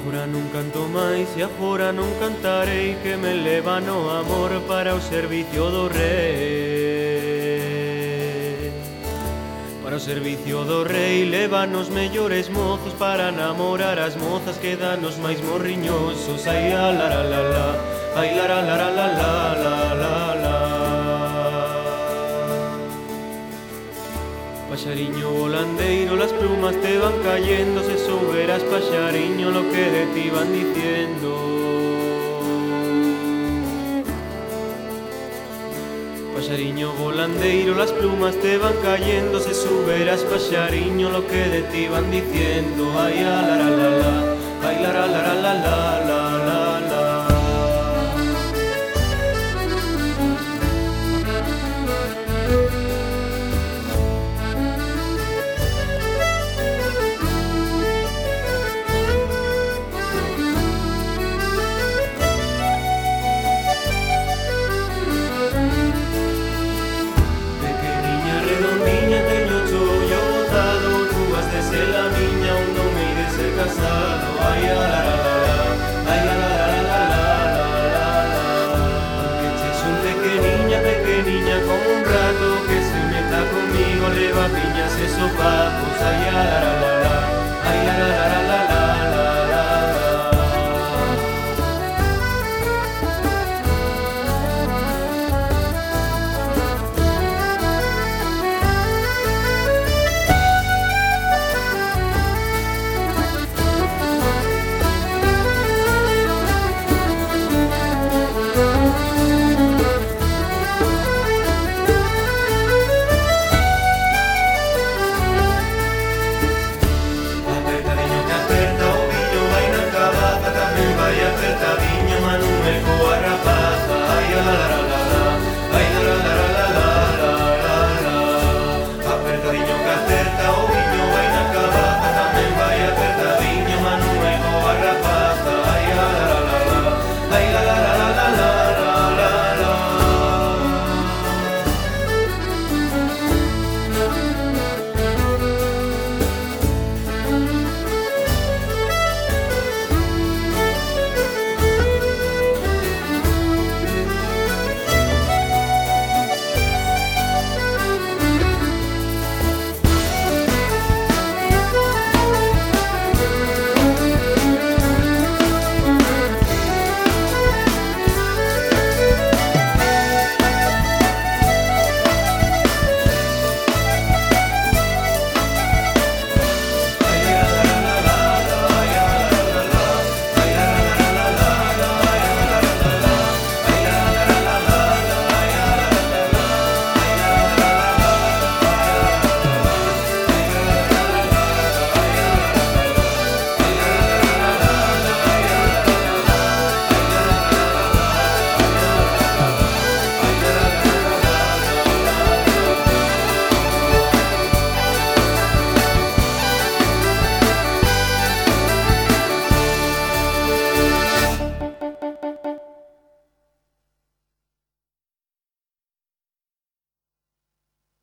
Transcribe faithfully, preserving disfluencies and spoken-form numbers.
Agora non canto máis e agora non cantarei, que me leva no amor para o servicio do rei. Para o servicio do rei levan os mellores mozos, para namorar as mozas que dan os máis morriñosos. Ai la la la la, ai la la la la la la la la. Paxariño volandeiro, las plumas te van cayendo, se souberas, paxariño, lo que de ti van diciendo. Paxariño volandeiro, las plumas te van cayendo, se souberas, paxariño, lo que de ti van diciendo. Ai la la la la, ai la la la la la.